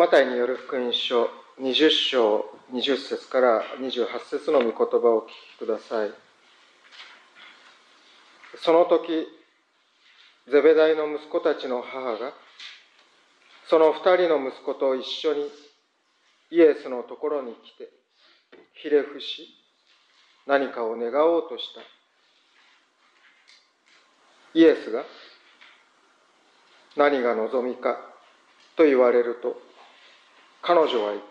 マタイによる福音書20章20節から28節の御言葉をお聞きください。その時、ゼベダイの息子たちの母が、その2人の息子と一緒にイエスのところに来て、ひれ伏し、何かを願おうとした。イエスが、何が望みかと言われると、彼女は言った。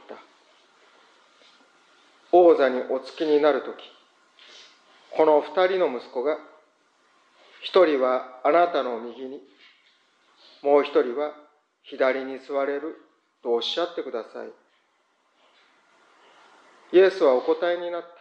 王座におつきになるとき、この2人の息子が、一人はあなたの右に、もう一人は左に座れるとおっしゃってください。イエスはお答えになった。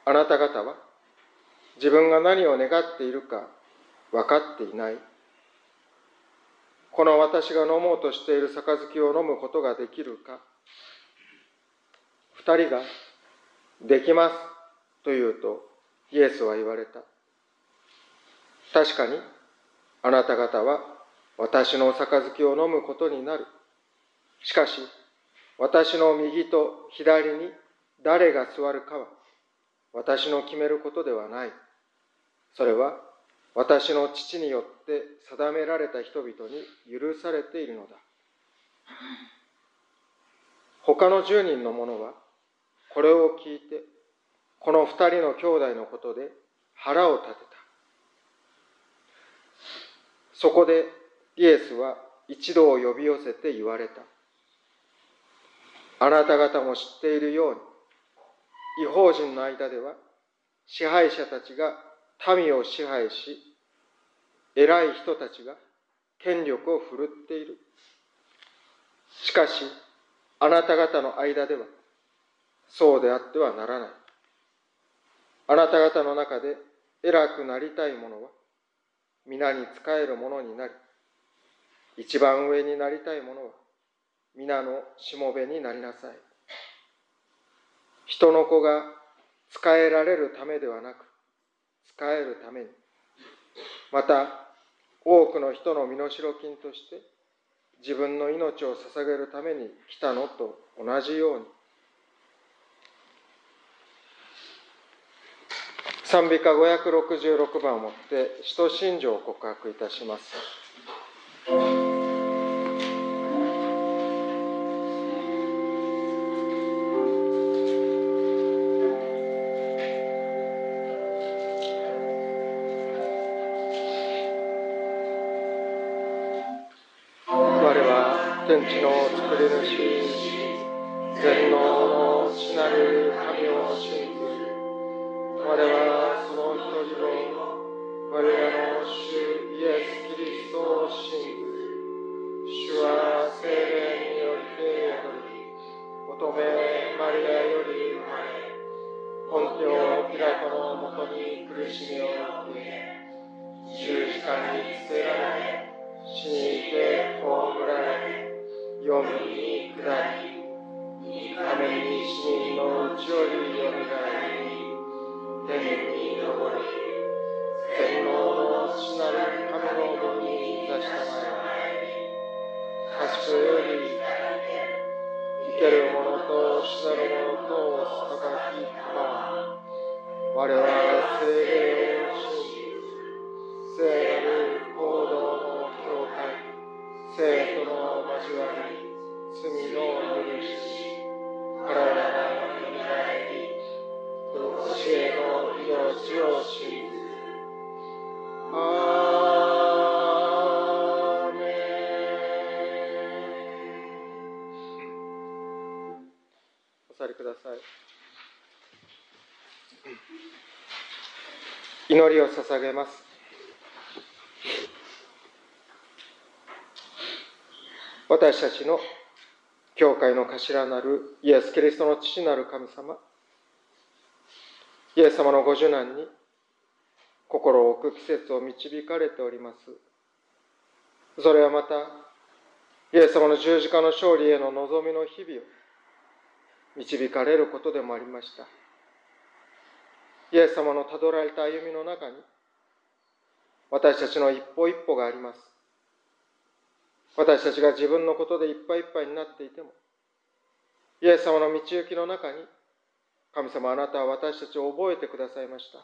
あなた方は自分が何を願っているか分かっていない。この私が飲もうとしている杯を飲むことができるか。二人ができますと言うとイエスは言われた。確かにあなた方は私の杯を飲むことになる。しかし私の右と左に誰が座るかは私の決めることではない。それは私の父によって定められた人々に許されているのだ。他の10人の者はこれを聞いて、この2人の兄弟のことで腹を立てた。そこでイエスは一同を呼び寄せて言われた。あなた方も知っているように、異邦人の間では支配者たちが民を支配し、偉い人たちが権力を振るっている。しかし、あなた方の間ではそうであってはならない。あなた方の中で偉くなりたい者は皆に仕える者になり、一番上になりたい者は皆のしもべになりなさい。人の子が仕えられるためではなく、仕えるために、また多くの人の身代金として自分の命を捧げるために来たのと同じように。賛美歌566番をもって使徒信条を告白いたします。天地の作り主、全能の父なる神を信ずる。我はその一人を、我らの主イエス・キリストを信ずる。主は聖霊によって宿り、乙女マリアより生まれ、ポンテオ・ピラトのもとに苦しみを受け、十字架につけられ、死にて葬られ、黄泉に下り、三日目に死人のうちよりよみがえり、天に昇り、全能の父なる神の御に座したまえり、賢より生ける者と死なる者とを裁きたまわ。我は聖霊を信じ、聖なる行動の教会、生徒の交わり、罪の許し、体のよみがえり、教えの命を信ずる。アーメン。お座りください。祈りを捧げます。私たちの教会の頭なるイエス・キリストの父なる神様、イエス様のご受難に心を置く季節を導かれております。それはまたイエス様の十字架の勝利への望みの日々を導かれることでもありました。イエス様のたどられた歩みの中に私たちの一歩一歩があります。 私たちが自分のことでいっぱいいっぱいになっていても、イエス様の道行きの中に、神様あなたは私たちを覚えてくださいました。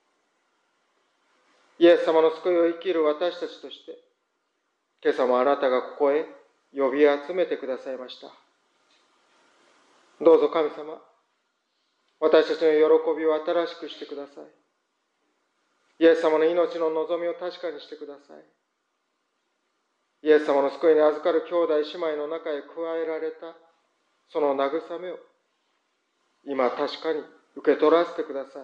イエス様の救いを生きる私たちとして、今朝もあなたがここへ呼び集めてくださいました。どうぞ神様、私たちの喜びを新しくしてください。イエス様の命の望みを確かにしてください。イエス様の救いに預かる兄弟姉妹の中へ加えられたその慰めを今確かに受け取らせてください。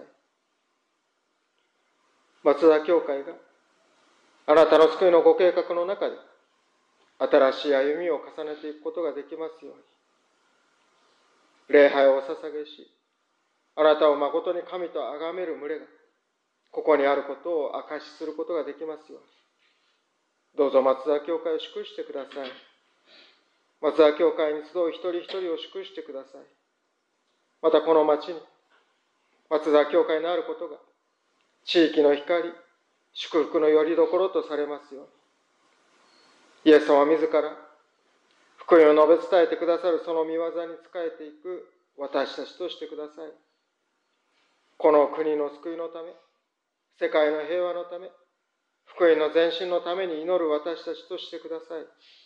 松田教会があなたの救いのご計画の中で新しい歩みを重ねていくことができますように、礼拝をお捧げし、あなたを誠に神と崇める群れがここにあることを証しすることができますように、どうぞ松田教会を祝してください。松田教会に集う一人一人を祝してください。またこの町に松田教会のあることが地域の光、祝福の拠り所とされますように、イエス様自ら福音を述べ伝えてくださるその御業に仕えていく私たちとしてください。この国の救いのため、世界の平和のため、福音の前進のために祈る私たちとしてください。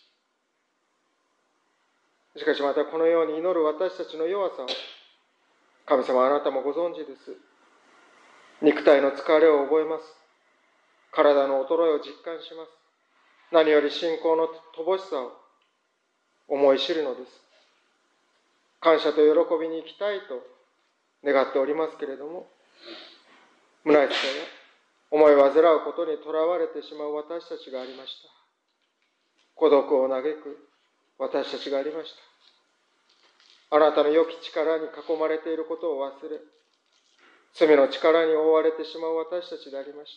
しかしまたこのように祈る私たちの弱さを神様あなたもご存知です。肉体の疲れを覚えます。体の衰えを実感します。何より信仰の乏しさを思い知るのです。感謝と喜びに生きたいと願っておりますけれども、虚しさや思い煩うことにとらわれてしまう私たちがありました。孤独を嘆く私たちがありました。あなたの良き力に囲まれていることを忘れ、罪の力に覆われてしまう私たちでありました。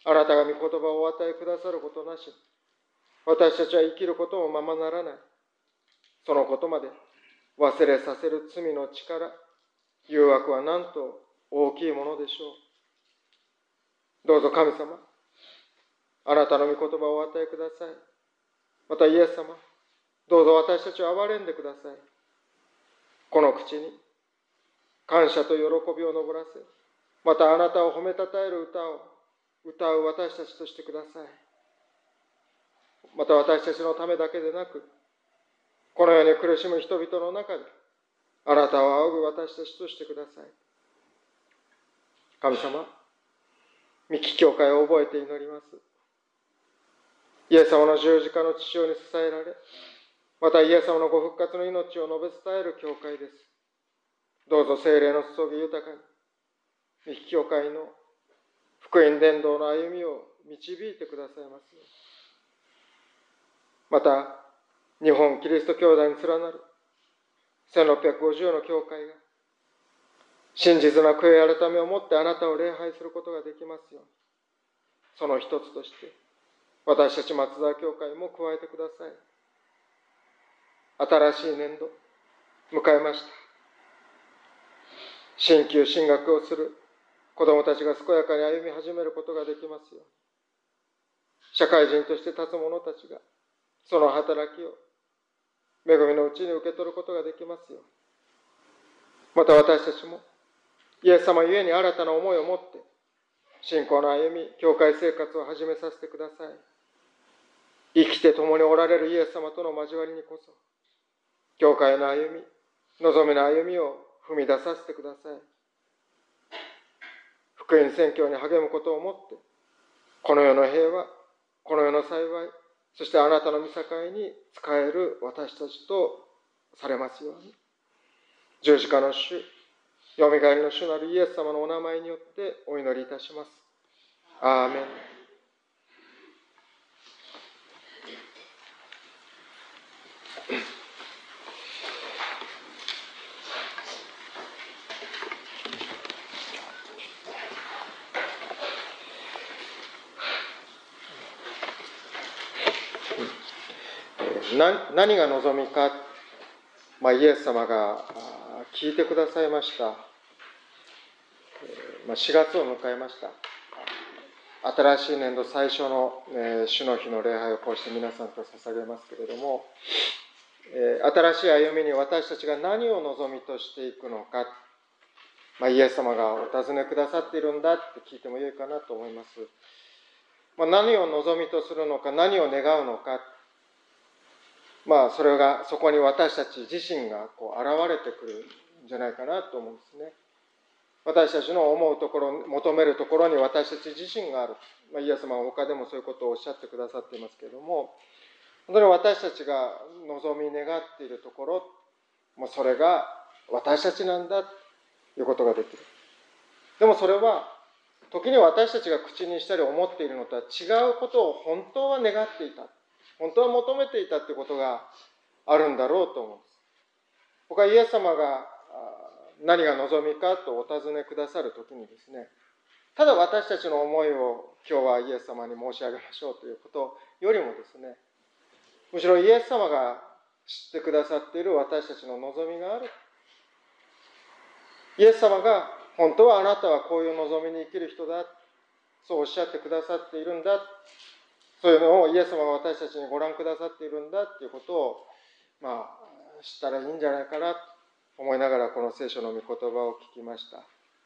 あなたが御言葉をお与えくださることなしに、私たちは生きることもままならない。そのことまで忘れさせる罪の力、誘惑はなんと大きいものでしょう。どうぞ神様、あなたの御言葉をお与えください。またイエス様、どうぞ私たちを憐れんでください。この口に感謝と喜びを述べらせ、またあなたを褒めたたえる歌を歌う私たちとしてください。また私たちのためだけでなく、このように苦しむ人々の中であなたを仰ぐ私たちとしてください。神様、御木教会を覚えて祈ります。イエス様の十字架の血潮に支えられ、またイエス様のご復活の命を述べ伝える教会です。どうぞ聖霊の注ぎ豊かに、御木教会の福音伝道の歩みを導いてくださいます。また、日本キリスト教団に連なる1650の教会が、真実な悔い改めをもってあなたを礼拝することができますように、その一つとして、私たち松沢教会も加えてください。新しい年度、迎えました。進級進学をする子どもたちが健やかに歩み始めることができますように、社会人として立つ者たちがその働きを恵みのうちに受け取ることができますように、また私たちもイエス様ゆえに新たな思いを持って信仰の歩み、教会生活を始めさせてください。生きて共におられるイエス様との交わりにこそ、教会の歩み、望みの歩みを踏み出させてください。福音宣教に励むことをもって、この世の平和、この世の幸い、そしてあなたの御境に仕える私たちとされますように、十字架の主、よみがえりの主なるイエス様のお名前によってお祈りいたします。アーメン。何が望みか、イエス様が聞いてくださいました。4月を迎えました。 新しい年度最初の、主の日の礼拝をこうして皆さんと捧げますけれども、新しい歩みに私たちが何を望みとしていくのか、イエス様がお尋ねくださっているんだって聞いてもよいかなと思います。何を望みとするのか、何を願うのか、それがそこに私たち自身が現れてくるんじゃないかなと思うんですね。私たちの思うところ、求めるところに私たち自身がある。イエス様は他でもそういうことをおっしゃってくださっていますけれども、本当に私たちが望み願っているところ、それが私たちなんだということができる。でもそれは、時に私たちが口にしたり思っているのとは違うことを本当は願っていた。本当は求めていたということがあるんだろうと思うんです。僕はイエス様が何が望みかとお尋ねくださるときにですね、ただ私たちの思いを今日はイエス様に申し上げましょうということよりもですね、むしろイエス様が知ってくださっている私たちの望みがある。イエス様が本当はあなたはこういう望みに生きる人だ、そうおっしゃってくださっているんだ、そういうのをイエス様が私たちにご覧くださっているんだということを、知ったらいいんじゃないかなと思いながらこの聖書の御言葉を聞きました。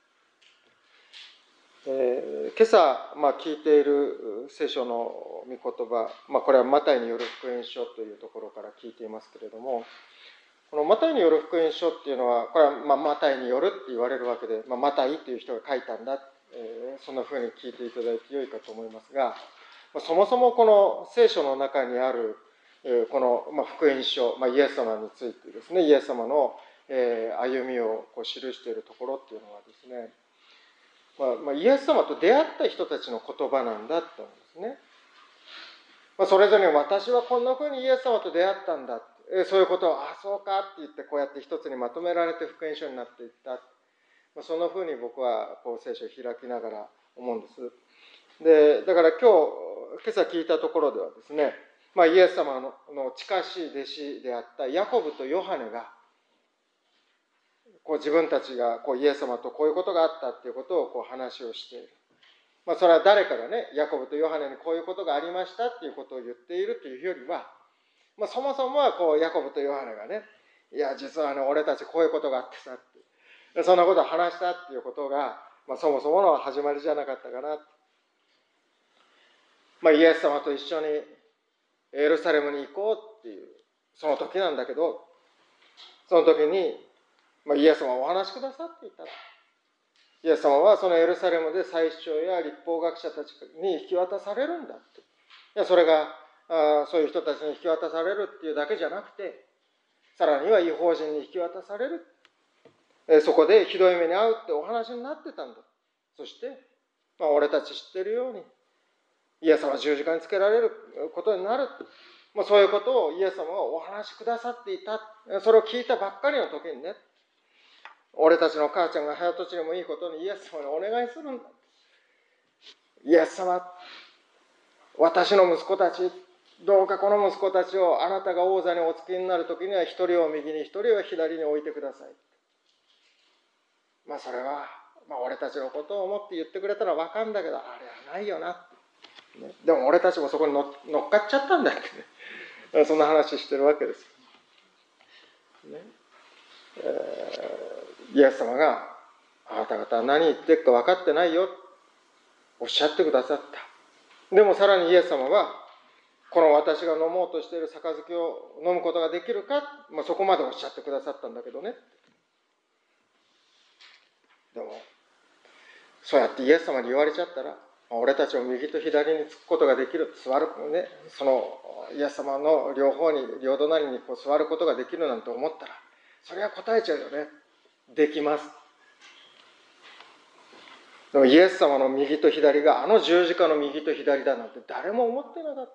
今朝、聞いている聖書の御言葉、これはマタイによる福音書というところから聞いていますけれども、このマタイによる福音書っていうのは、これはマタイによるって言われるわけで、マタイという人が書いたんだ、そんなふうに聞いていただいてよいかと思いますが、そもそもこの聖書の中にあるこの福音書、イエス様についてですね、イエス様の歩みを記しているところっていうのはですね、イエス様と出会った人たちの言葉なんだと思うんですね。それぞれ私はこんなふうにイエス様と出会ったんだ、そういうことをそうかって言ってこうやって一つにまとめられて福音書になっていった、そんなふうに僕は聖書を開きながら思うんです。でだから今朝聞いたところではですね、イエス様の近しい弟子であったヤコブとヨハネが自分たちがイエス様とこういうことがあったっていうことを話をしている。それは誰かがね、ヤコブとヨハネにこういうことがありましたっていうことを言っているというよりは、そもそもはヤコブとヨハネがね、いや実は俺たちこういうことがあってさって、そんなことを話したっていうことが、そもそもの始まりじゃなかったかな。イエス様と一緒にエルサレムに行こうっていうその時なんだけど、その時に、イエス様はお話しくださっていた。イエス様はそのエルサレムで祭司長や律法学者たちに引き渡されるんだって。それがそういう人たちに引き渡されるっていうだけじゃなくて、さらには異邦人に引き渡される。そこでひどい目に遭うってお話になってたんだ。そして、俺たち知ってるように、イエス様は十字架につけられることになる。そういうことをイエス様がお話しくださっていた。それを聞いたばっかりの時にね、俺たちの母ちゃんが早とちりもいいことにイエス様にお願いするんだ。イエス様、私の息子たち、どうかこの息子たちをあなたが王座にお付きになる時には一人を右に一人を左に置いてください。それは、俺たちのことを思って言ってくれたら分かるんだけど、あれはないよな。でも俺たちもそこに乗っかっちゃったんだってね。そんな話してるわけです。イエス様があなた方は何言ってるか分かってないよおっしゃってくださった。でもさらにイエス様はこの私が飲もうとしている杯を飲むことができるか、そこまでおっしゃってくださったんだけどね。でもそうやってイエス様に言われちゃったら、俺たちを右と左につくことができる、座るね、そのイエス様の両方に両隣に座ることができるなんて思ったら、それは答えちゃうよね。できます。でもイエス様の右と左があの十字架の右と左だなんて誰も思ってなかった。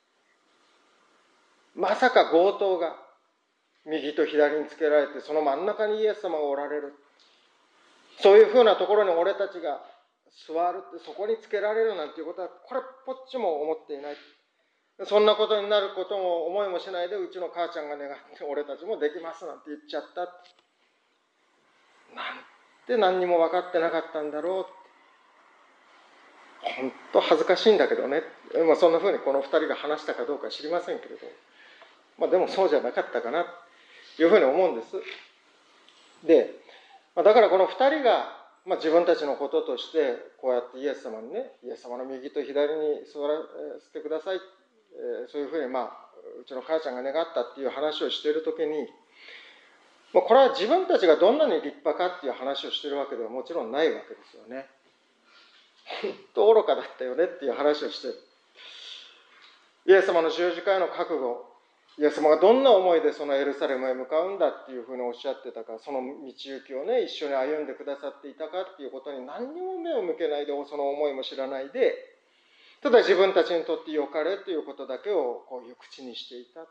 まさか強盗が右と左につけられてその真ん中にイエス様がおられる、そういうふうなところに俺たちが座るって、そこにつけられるなんていうことはこれっぽっちも思っていない。そんなことになることも思いもしないで、うちの母ちゃんが願って俺たちもできますなんて言っちゃった。なんて何にも分かってなかったんだろ本当恥ずかしいんだけどね、そんなふうにこの2人が話したかどうか知りませんけれど、でもそうじゃなかったかなというふうに思うんです。で、だからこの2人が、自分たちのこととしてこうやってイエス様にね、イエス様の右と左に座らせてください、そういうふうにうちの母ちゃんが願ったっていう話をしているときに、これは自分たちがどんなに立派かっていう話をしているわけではもちろんないわけですよね。本当愚かだったよねっていう話をしている。イエス様の十字架への覚悟、イエス様がどんな思いでそのエルサレムへ向かうんだっていうふうにおっしゃってたか、その道行きをね、一緒に歩んでくださっていたかっていうことに何にも目を向けないで、その思いも知らないで、ただ自分たちにとって良かれということだけをこういう口にしていた。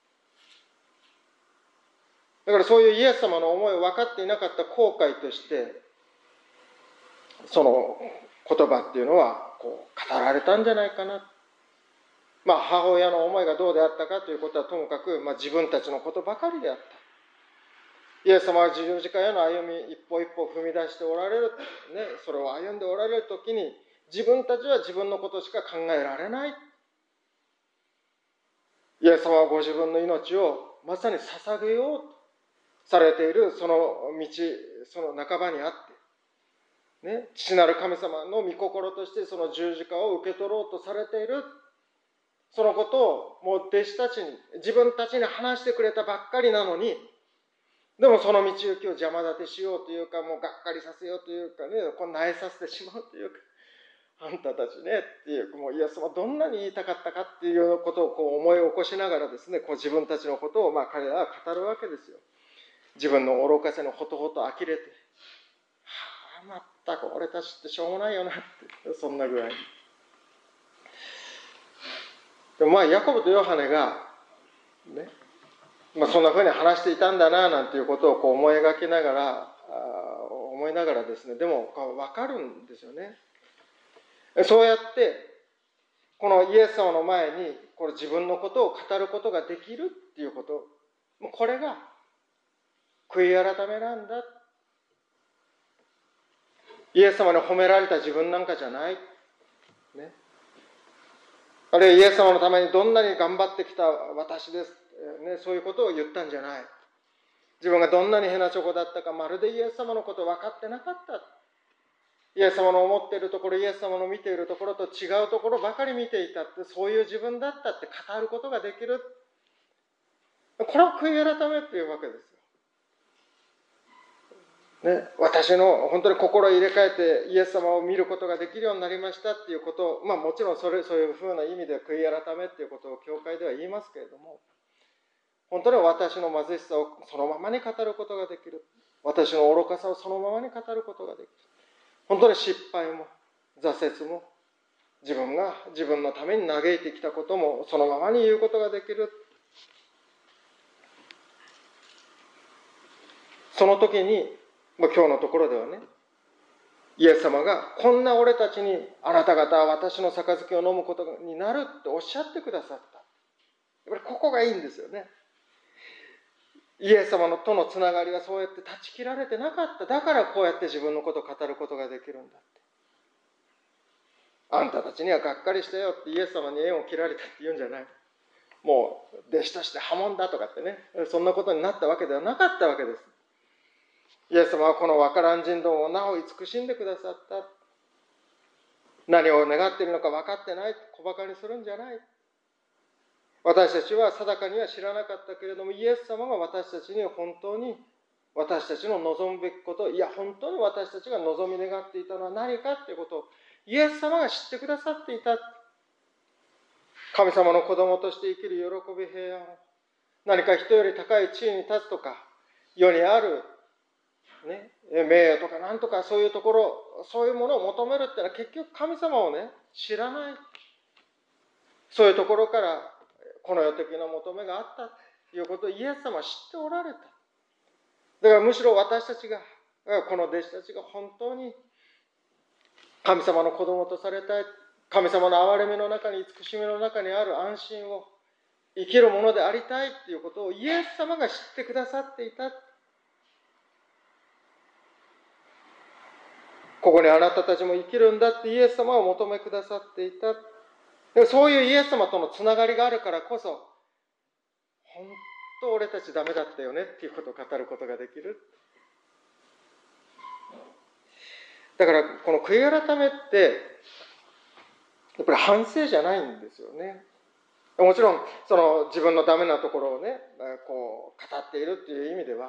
だからそういうイエス様の思いを分かっていなかった後悔として、その言葉っていうのはこう語られたんじゃないかな。母親の思いがどうであったかということはともかく、自分たちのことばかりであった。イエス様は十字架への歩み一歩一歩踏み出しておられる、それを歩んでおられるときに、自分たちは自分のことしか考えられない。イエス様はご自分の命をまさに捧げようとされているその道、その半ばにあって、父なる神様の御心としてその十字架を受け取ろうとされている。そのことをもう弟子たちに、自分たちに話してくれたばっかりなのに、でもその道行きを邪魔立てしようというか、もうがっかりさせようというかね、こう萎えさせてしまうというか、あんたたちねっていう、もうイエス様どんなに言いたかったかっていうことをこう思い起こしながらですね、こう自分たちのことを彼らは語るわけですよ。自分の愚かさにほとほと呆れて、まったく俺たちってしょうもないよなって、そんなぐらい。でもヤコブとヨハネがね、そんなふうに話していたんだななんていうことをこう思い描きながらですね、でも分かるんですよね。そうやってこのイエス様の前にこれ自分のことを語ることができるっていうこと、これが悔い改めなんだ。イエス様に褒められた自分なんかじゃない、ね、あるいはイエス様のためにどんなに頑張ってきた私です、そういうことを言ったんじゃない。自分がどんなにへなちょこだったか、まるでイエス様のことを分かってなかった。イエス様の思っているところ、イエス様の見ているところと違うところばかり見ていたって、そういう自分だったって語ることができる。これを悔い改めっていうわけですよ。私の本当に心を入れ替えてイエス様を見ることができるようになりましたっていうことを、もちろんそういうふうな意味で悔い改めっていうことを教会では言いますけれども、本当に私の貧しさをそのままに語ることができる。私の愚かさをそのままに語ることができる。本当に失敗も挫折も自分が自分のために嘆いてきたこともそのままに言うことができる。その時に今日のところではね、イエス様がこんな俺たちにあなた方は私の杯を飲むことになるっておっしゃってくださった。やっぱりここがいいんですよね。イエス様とのつながりはそうやって断ち切られてなかった。だからこうやって自分のことを語ることができるんだって。あんたたちにはがっかりしたよってイエス様に縁を切られたって言うんじゃない。もう弟子として破門だとかってね、そんなことになったわけではなかったわけです。イエス様はこのわからん人どもをなお慈しんでくださった。何を願っているのか分かってない、小馬鹿にするんじゃない。私たちは定かには知らなかったけれども、イエス様が私たちに本当に私たちの望むべきこと、いや本当に私たちが望み願っていたのは何かということをイエス様が知ってくださっていた。神様の子供として生きる喜び、平安を、何か人より高い地位に立つとか、世にある、名誉とか何とかそういうところ、そういうものを求めるってのは結局神様を知らない。そういうところからこの世的な求めがあったということをイエス様は知っておられた。だからむしろ私たちが、この弟子たちが本当に神様の子供とされたい、神様の憐れみの中に、慈しみの中にある安心を生きるものでありたいということをイエス様が知ってくださっていた。 ここにあなたたちも生きるんだってイエス様を求めくださっていた。そういうイエス様とのつながりがあるからこそ、本当俺たちダメだったよねっていうことを語ることができる。だからこの悔い改めってやっぱり反省じゃないんですよね。もちろんその自分のダメなところをねこう語っているっていう意味では、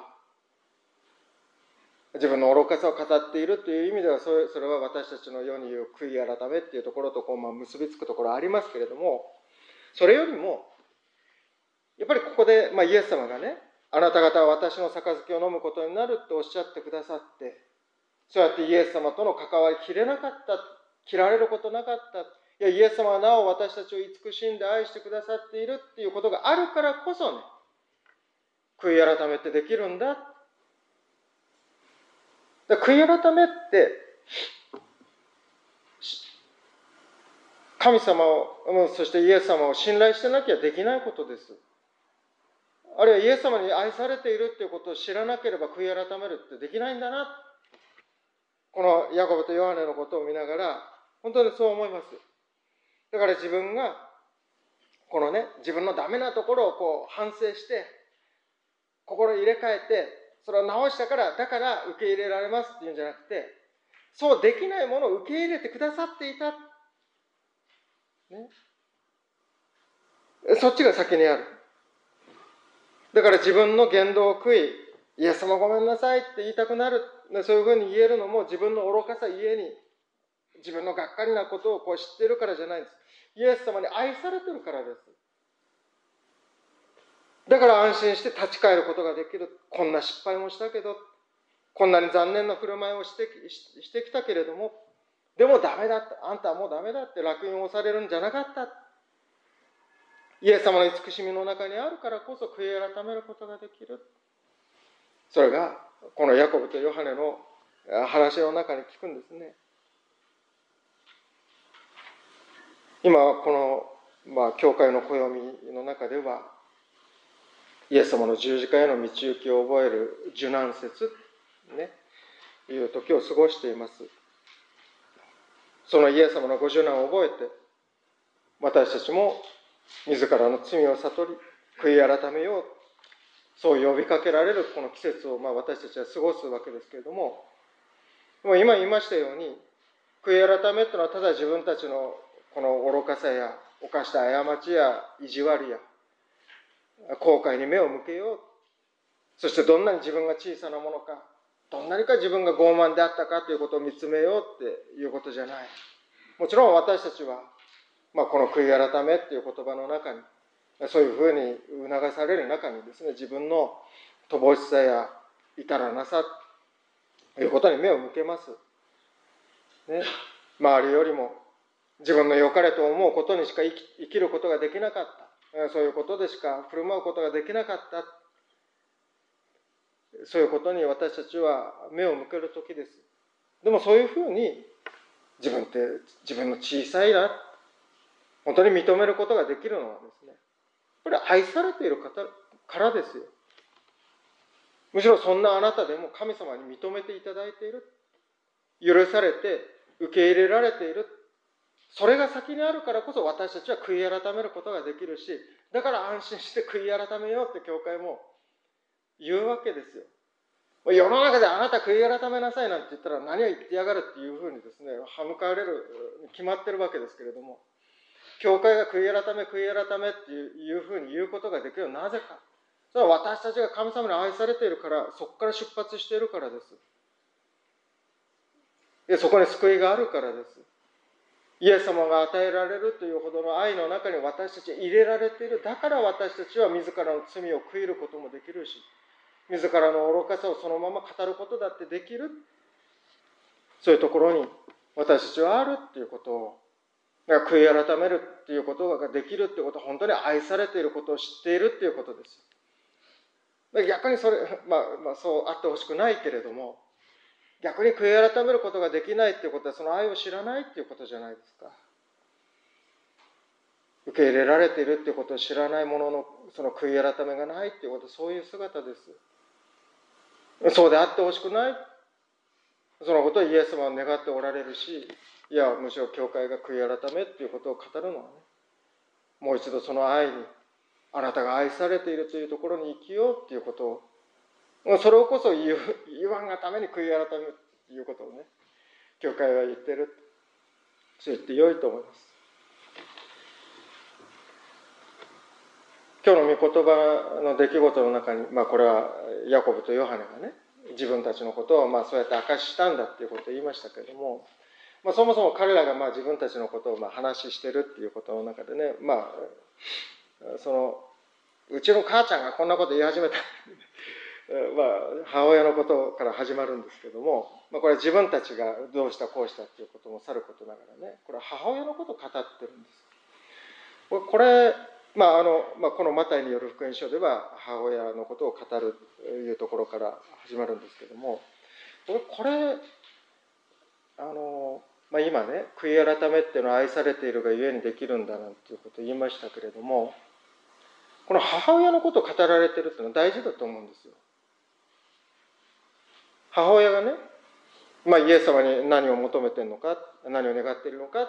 自分の愚かさを語っているという意味ではそれは私たちの世に言う悔い改めっていうところと結びつくところありますけれども、それよりもやっぱりここで、イエス様がね、あなた方は私の杯を飲むことになるとおっしゃってくださって、そうやってイエス様との関わり切れなかった、切られることなかった、いやイエス様はなお私たちを慈しんで愛してくださっているっていうことがあるからこそね、悔い改めってできるんだ。悔い改めって神様を、そしてイエス様を信頼してなきゃできないことです。あるいはイエス様に愛されているということを知らなければ悔い改めるってできないんだな。このヤコブとヨハネのことを見ながら本当にそう思います。だから自分がこのね、自分のダメなところをこう反省して心を入れ替えて、それを直したからだから受け入れられますっていうんじゃなくて、そうできないものを受け入れてくださっていた、ね、そっちが先にある。だから自分の言動を悔い、イエス様ごめんなさいって言いたくなる、そういうふうに言えるのも自分の愚かさゆえに、自分のがっかりなことをこう知っているからじゃないんです。イエス様に愛されているからです。だから安心して立ち返ることができる。こんな失敗もしたけど、こんなに残念な振る舞いをしてきたけれども、でもダメだった。あんたはもうダメだって烙印を押されるんじゃなかった。イエス様の慈しみの中にあるからこそ悔い改めることができる。それがこのヤコブとヨハネの話の中に聞くんですね。今この、教会の暦の中ではイエス様の十字架への道行きを覚える受難節ね、いう時を過ごしています。そのイエス様のご受難を覚えて、私たちも自らの罪を悟り、悔い改めよう、そう呼びかけられるこの季節を私たちは過ごすわけですけれども、今言いましたように、悔い改めというのはただ自分たちのこの愚かさや犯した過ちや意地悪や後悔に目を向けよう、そしてどんなに自分が小さなものか、どんなにか自分が傲慢であったかということを見つめようっていうことじゃない。もちろん私たちは、この悔い改めっていう言葉の中に、そういうふうに促される中にですね、自分の乏しさや至らなさということに目を向けます。ね、周りよりも自分の良かれと思うことにしか生きることができなかった。そういうことでしか振る舞うことができなかった。そういうことに私たちは目を向ける時です。でもそういうふうに自分の小さいな、本当に認めることができるのはですね、これは愛されている方からですよ。むしろそんなあなたでも神様に認めていただいている。許されて受け入れられている。それが先にあるからこそ私たちは悔い改めることができるし、だから安心して悔い改めようって教会も言うわけですよ。世の中であなた悔い改めなさいなんて言ったら何を言ってやがるっていうふうにですね、歯向かわれるに決まってるわけですけれども、教会が悔い改めっていうふうに言うことができるのはなぜか。それは私たちが神様に愛されているから、そこから出発しているからです。そこに救いがあるからです。イエス様が与えられるというほどの愛の中に私たちは入れられている。だから私たちは自らの罪を悔いることもできるし、自らの愚かさをそのまま語ることだってできる。そういうところに私たちはあるっていうことを、悔い改めるっていうことができるっていうことは本当に愛されていることを知っているっていうことです。逆にそれ、そうあってほしくないけれども、逆に悔い改めることができないっていうことはその愛を知らないっていうことじゃないですか。受け入れられているっていうことを知らない者のその悔い改めがないっていうことはそういう姿です。そうであってほしくない。 そのことをイエス様は願っておられるし、いやむしろ教会が悔い改めっていうことを語るのはね、もう一度その愛に、あなたが愛されているというところに生きようっていうことを、それをこそ言わんがために悔い改めるっていうことをね、教会は言ってる。そう言ってよいと思います。今日の御言葉の出来事の中に、これはヤコブとヨハネがね、自分たちのことをそうやって明かししたんだっていうことを言いましたけれども、そもそも彼らが自分たちのことを話してるっていうことの中でね、うちの母ちゃんがこんなこと言い始めた母親のことから始まるんですけども、これは自分たちがどうしたこうしたっていうこともさることながらね、これは母親のことを語ってるんです。これこのマタイによる福音書では母親のことを語るというところから始まるんですけども、これ今ね、悔い改めっていうのは愛されているがゆえにできるんだなんていうことを言いましたけれども、この母親のことを語られているっていうのは大事だと思うんですよ。母親がね、イエス様に何を求めているのか、何を願っているのかって、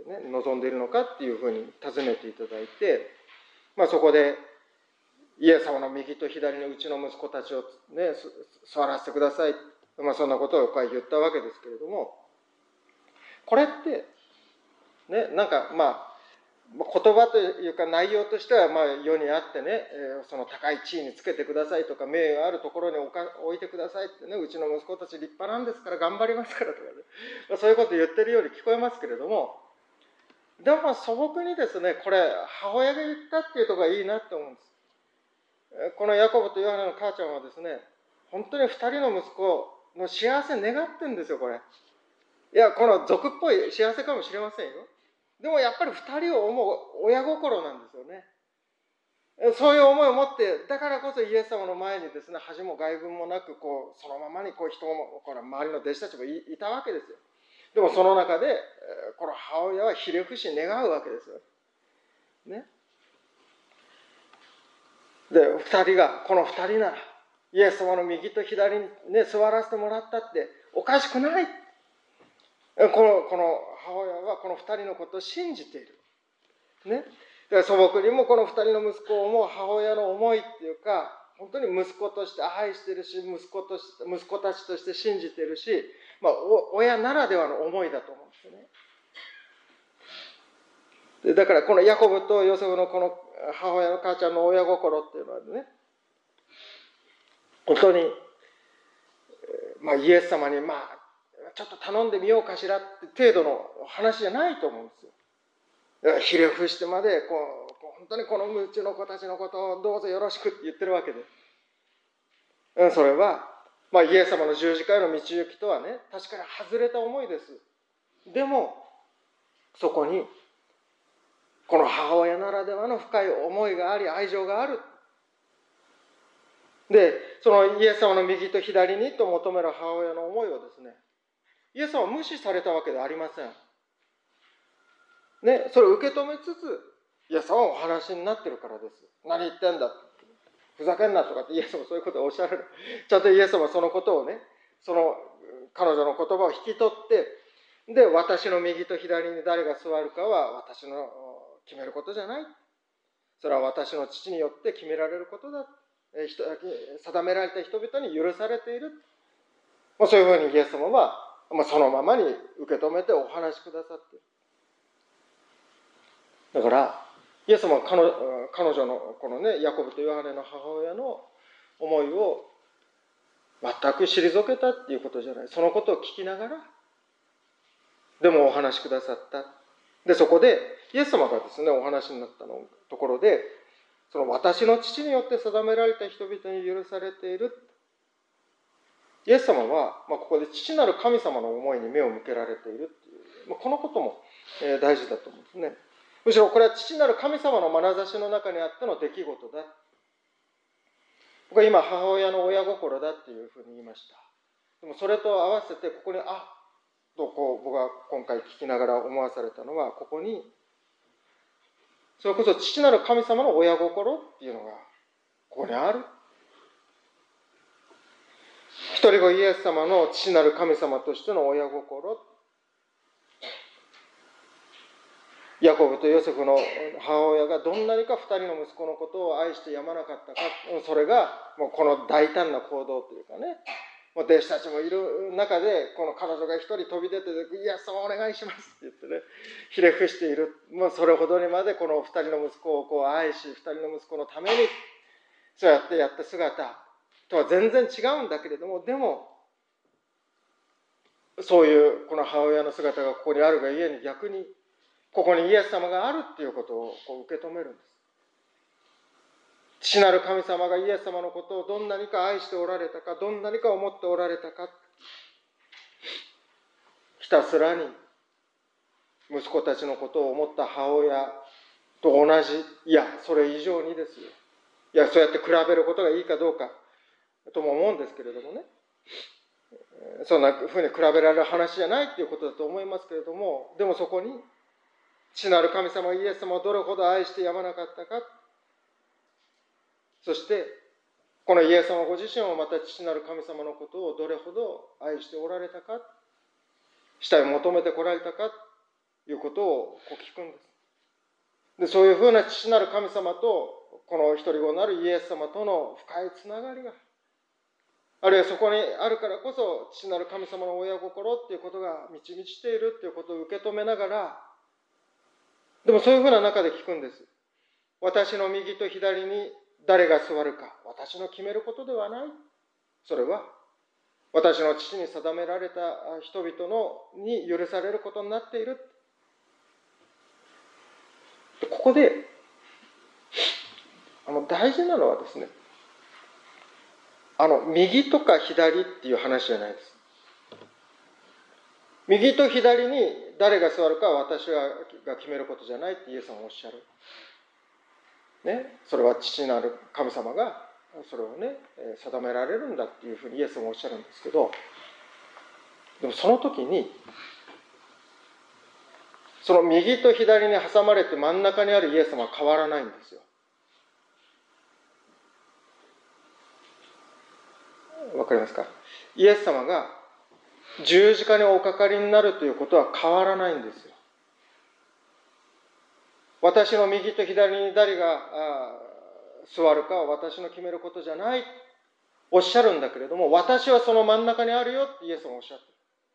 ね、望んでいるのかっていうふうに尋ねていただいて、そこでイエス様の右と左のうちの息子たちを、ね、座らせてください、そんなことを言ったわけですけれども、これってね、言葉というか内容としては世にあってね、その高い地位につけてくださいとか、名誉あるところに置いてくださいってね、うちの息子たち立派なんですから頑張りますからとかね、そういうこと言ってるように聞こえますけれども、でも素朴にですね、これ母親が言ったっていうところがいいなって思うんです。このヤコブとヨハネの母ちゃんはですね、本当に2人の息子の幸せ願ってるんですよ、これ。いや、この俗っぽい幸せかもしれませんよ。でもやっぱり2人を思う親心なんですよね。そういう思いを持って、だからこそイエス様の前にですね、恥も外聞もなく、そのままに人も、周りの弟子たちもいたわけですよ。でもその中で、この母親はひれ伏し願うわけですよ。ね。で、この2人なら、イエス様の右と左にね、座らせてもらったっておかしくない。この母親はこの2人のことを信じている。ね。素朴にもこの2人の息子を思う母親の思いっていうか、本当に息子として愛しているし、息子たちとして信じているし、親ならではの思いだと思うんですよね。だからこのヤコブとヨセフのこの母親の母ちゃんの親心っていうのはね、本当に、イエス様にちょっと頼んでみようかしらって程度の話じゃないと思うんですよ。ひれ伏してまで本当にこのうちの子たちのことをどうぞよろしくって言ってるわけで、それは、イエス様の十字架への道行きとはね、確かに外れた思いです。でもそこにこの母親ならではの深い思いがあり、愛情がある。で、そのイエス様の右と左にと求める母親の思いをですね、イエス様は無視されたわけではありません。ね、それを受け止めつつ、イエス様はお話になってるからです。何言ってんだ、ふざけんなとかってイエス様そういうことをおっしゃられる。ちゃんとイエス様はそのことをね、その彼女の言葉を引き取って、で、私の右と左に誰が座るかは私の決めることじゃない。それは私の父によって決められることだ。定められた人々に許されている。そういうふうにイエス様はそのままに受け止めてお話しくださっている。だからイエス様は彼女のこのね、ヤコブとヨハネの母親の思いを全く退けたっていうことじゃない。そのことを聞きながらでもお話しくださった。で、そこでイエス様がですね、お話になったところで、その私の父によって定められた人々に許されている。イエス様は、ここで父なる神様の思いに目を向けられているっていう、このことも大事だと思うんですね。むしろこれは父なる神様の眼差しの中にあっての出来事だ。僕は今母親の親心だっていうふうに言いました。でもそれと合わせてここにと僕が今回聞きながら思わされたのは、ここにそれこそ父なる神様の親心っていうのがここにある。 一人子イエス様の父なる神様としての親心、ヤコブとヨセフの母親がどんなにか二人の息子のことを愛してやまなかったか、それがもうこの大胆な行動というかね、もう弟子たちもいる中で、この彼女が一人飛び出て、イエス様お願いしますって言ってね、ひれ伏している。もうそれほどにまでこの二人の息子をこう愛し、二人の息子のために、そうやってやった姿とは全然違うんだけれども、でも、そういうこの母親の姿がここにあるがゆえに、逆に、ここにイエス様があるっていうことをこう受け止めるんです。父なる神様がイエス様のことをどんなにか愛しておられたか、どんなにか思っておられたか、ひたすらに息子たちのことを思った母親と同じ、いや、それ以上にですよ。いや、そうやって比べることがいいかどうかとも思うんですけれどもね。そんなふうに比べられる話じゃないっていうことだと思いますけれども、でもそこに、父なる神様イエス様をどれほど愛してやまなかったか、そしてこのイエス様ご自身もまた父なる神様のことをどれほど愛しておられたか、死体を求めてこられたかということをこう聞くんです。で、そういうふうな父なる神様とこの一人子なるイエス様との深いつながりが、あるいはそこにあるからこそ父なる神様の親心っていうことが満ち満ちているっていうことを受け止めながら、でもそういうふうな中で聞くんです。私の右と左に誰が座るか、私の決めることではない。それは私の父に定められた人々に許されることになっている。ここで大事なのはですね、右とか左っていう話じゃないです。右と左に誰が座るかは私が決めることじゃないってイエス様おっしゃる。ね、それは父なる神様がそれをね、定められるんだっていうふうにイエスもおっしゃるんですけど、でもその時に、その右と左に挟まれて真ん中にあるイエス様は変わらないんですよ。わかりますか？イエス様が十字架におかかりになるということは変わらないんですよ。私の右と左に誰が座るかは私の決めることじゃないおっしゃるんだけれども、私はその真ん中にあるよってイエスもおっしゃってる。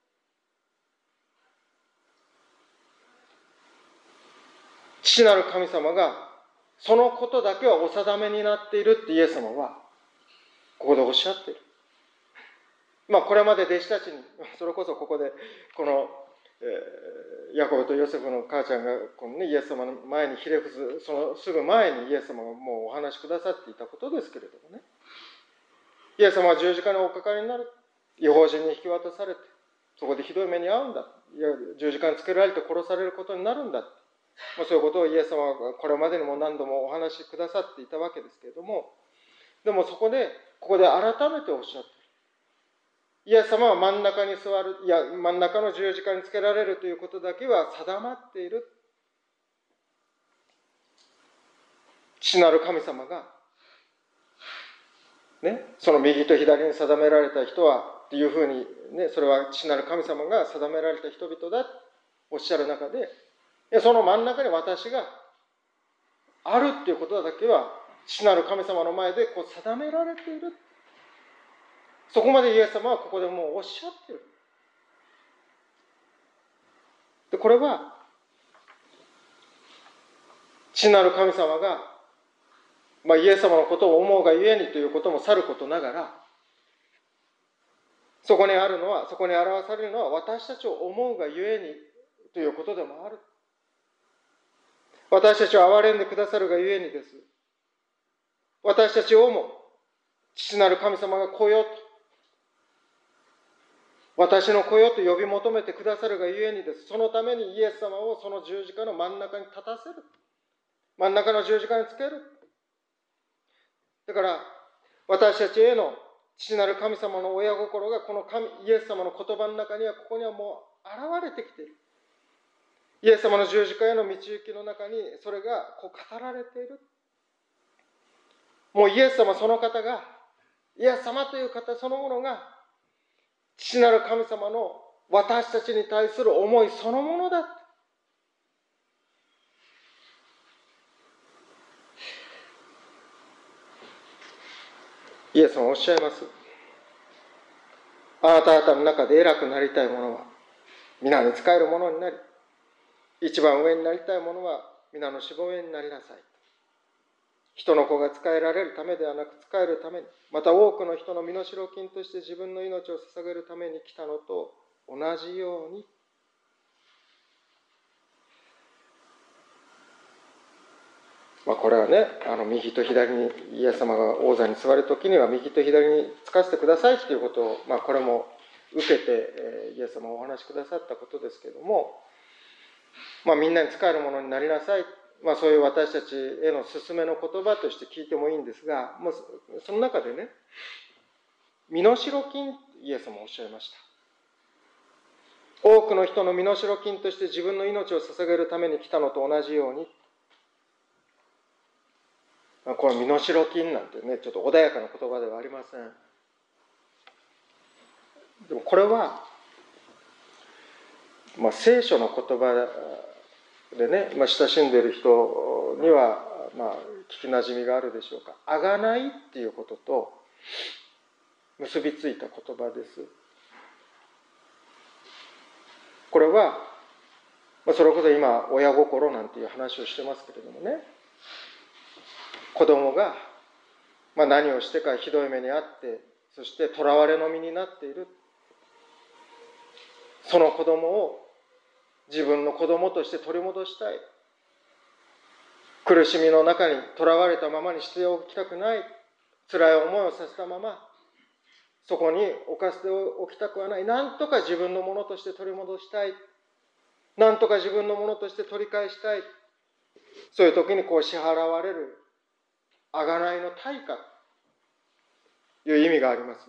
父なる神様がそのことだけはお定めになっているってイエス様はここでおっしゃっている。これまで弟子たちに、それこそここでこの、ヤコブとヨセフの母ちゃんがこの、イエス様の前にひれ伏す、そのすぐ前にイエス様がもうお話しくださっていたことですけれどもね、イエス様は十字架におかかりになる、違法人に引き渡されて、そこでひどい目に遭うんだ、十字架につけられて殺されることになるんだ、そういうことをイエス様はこれまでにも何度もお話しくださっていたわけですけれども、でもここで改めておっしゃっている。イエス様は真ん中に座る、真ん中の十字架につけられるということだけは定まっている。父なる神様が、ね、その右と左に定められた人は、っていうふうに、ね、それは父なる神様が定められた人々だとおっしゃる中で、その真ん中に私があるっていうことだけは、父なる神様の前でこう定められている。そこまでイエス様はここでもうおっしゃっている。で、これは、父なる神様が、イエス様のことを思うがゆえにということもさることながら、そこにあるのは、そこに表されるのは私たちを思うがゆえにということでもある。私たちを憐れんでくださるがゆえにです。私たちをも父なる神様が来よと、私の子よと呼び求めてくださるがゆえにです。そのためにイエス様をその十字架の真ん中に立たせる。真ん中の十字架につける。だから私たちへの父なる神様の親心がこのイエス様の言葉の中には、ここにはもう現れてきている。イエス様の十字架への道行きの中にそれがこう語られている。もうイエス様その方がイエス様という方そのものが、父なる神様の私たちに対する思いそのものだ。イエス様おっしゃいます。あなた方の中で偉くなりたい者は皆に仕える者になり、一番上になりたい者は皆のしもべになりなさい。人の子が仕えられるためではなく仕えるために、また多くの人の身代金として自分の命を捧げるために来たのと同じように。これはね、右と左にイエス様が王座に座るときには右と左につかせてくださいということを、これも受けてイエス様がお話しくださったことですけれども、みんなに仕えるものになりなさい、そういう私たちへの勧めの言葉として聞いてもいいんですが、その中でね、身代金、イエス様おっしゃいました。多くの人の身代金として自分の命を捧げるために来たのと同じように。この身代金なんてね、ちょっと穏やかな言葉ではありません。でもこれは、聖書の言葉でね、親しんでいる人には、聞きなじみがあるでしょうか。あがないっていうことと結びついた言葉です。これは、それこそ今、親心なんていう話をしてますけれどもね、子供が、何をしてかひどい目に遭って、そして囚われの身になっている。その子供を自分の子供として取り戻したい。苦しみの中に囚われたままにしておきたくない。辛い思いをさせたまま、そこに置かせておきたくはない。なんとか自分のものとして取り戻したい。なんとか自分のものとして取り返したい。そういう時に支払われる贖いの対価という意味があります。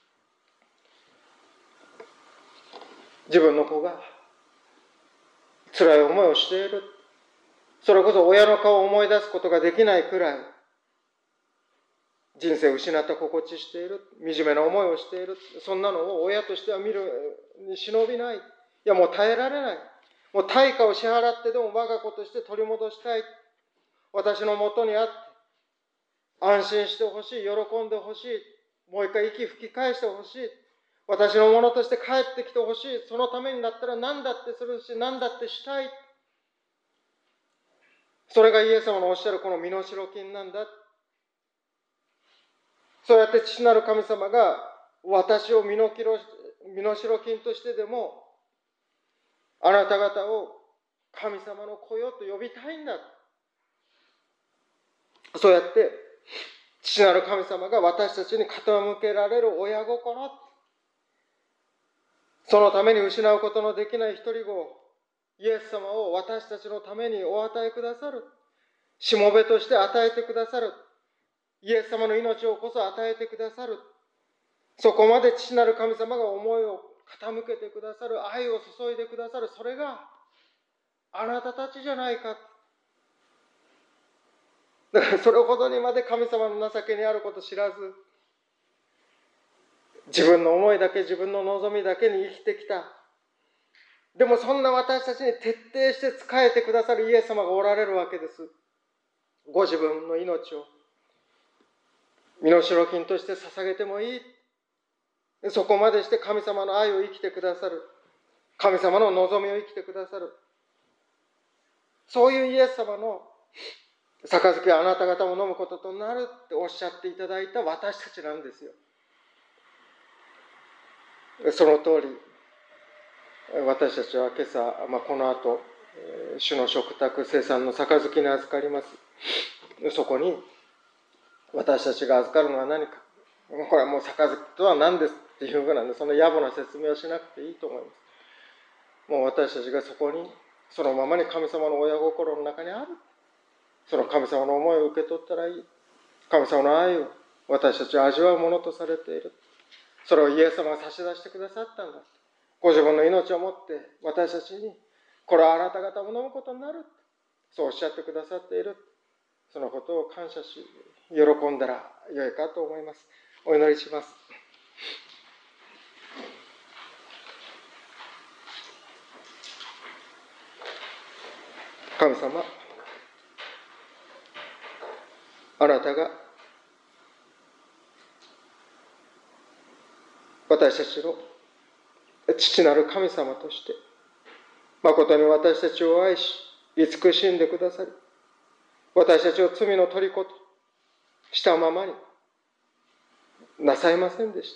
自分の子が辛い思いをしている。それこそ親の顔を思い出すことができないくらい人生を失った心地している。惨めな思いをしている。そんなのを親としては見るに忍びない。いや、もう耐えられない。もう対価を支払ってでも我が子として取り戻したい。私のもとにあって安心してほしい。喜んでほしい。もう一回息吹き返してほしい。私のものとして帰ってきてほしい。そのためにだったら何だってするし、何だってしたい。それがイエス様のおっしゃるこの身代金なんだ。そうやって父なる神様が私を身代金としてでもあなた方を神様の子よと呼びたいんだ。そうやって父なる神様が私たちに傾けられる親心、そのために失うことのできない一人子、イエス様を私たちのためにお与えくださる。しもべとして与えてくださる。イエス様の命をこそ与えてくださる。そこまで父なる神様が思いを傾けてくださる。愛を注いでくださる。それがあなたたちじゃないか。だからそれほどにまで神様の情けにあることを知らず、自分の思いだけ、自分の望みだけに生きてきた。でもそんな私たちに徹底して仕えてくださるイエス様がおられるわけです。ご自分の命を身代金として捧げてもいい。そこまでして神様の愛を生きてくださる。神様の望みを生きてくださる。そういうイエス様の杯はあなた方も飲むこととなるっておっしゃっていただいた私たちなんですよ。その通り、私たちは今朝、この後、主の食卓、聖餐の杯に預かります。そこに、私たちが預かるのは何か。これはもう杯とは何ですっていうふうなんで、その野暮な説明はしなくていいと思います。もう私たちがそこに、そのままに神様の親心の中にある。その神様の思いを受け取ったらいい。神様の愛を私たちは味わうものとされている。それをイエス様が差し出してくださったんだ。ご自分の命をもって私たちに、これはあなた方も飲むことになる。そうおっしゃってくださっている。そのことを感謝し、喜んだらよいかと思います。 お祈りします。神様、あなたが私たちの父なる神様として、誠に私たちを愛し、慈しんでくださり、私たちを罪の虜としたままになさいませんでした。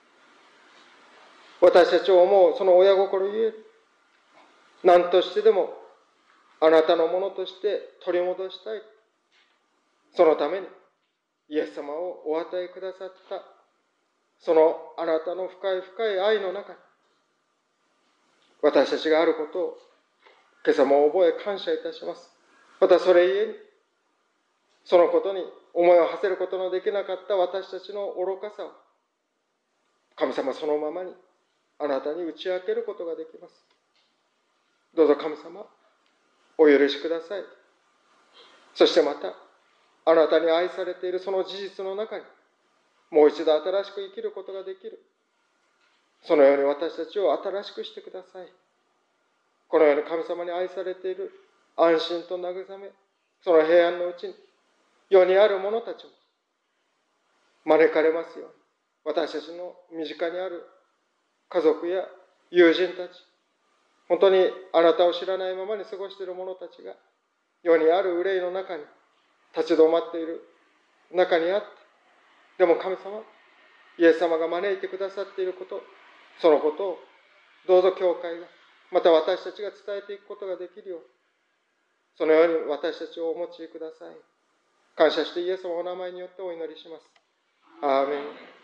私たちを思うその親心ゆえ、何としてでもあなたのものとして取り戻したい。そのためにイエス様をお与えくださった、そのあなたの深い深い愛の中に、私たちがあることを今朝も覚え感謝いたします。またそれゆえに、そのことに思いを馳せることのできなかった私たちの愚かさを、神様そのままにあなたに打ち明けることができます。どうぞ神様、お許しください。そしてまた、あなたに愛されているその事実の中に、もう一度新しく生きることができる。そのように私たちを新しくしてください。このように神様に愛されている安心と慰め、その平安のうちに、世にある者たちも招かれますように、私たちの身近にある家族や友人たち、本当にあなたを知らないままに過ごしている者たちが、世にある憂いの中に立ち止まっている中にあって、でも神様、イエス様が招いてくださっていること、そのことをどうぞ教会が、また私たちが伝えていくことができるよう、そのように私たちをお持ちください。感謝してイエス様のお名前によってお祈りします。アーメン。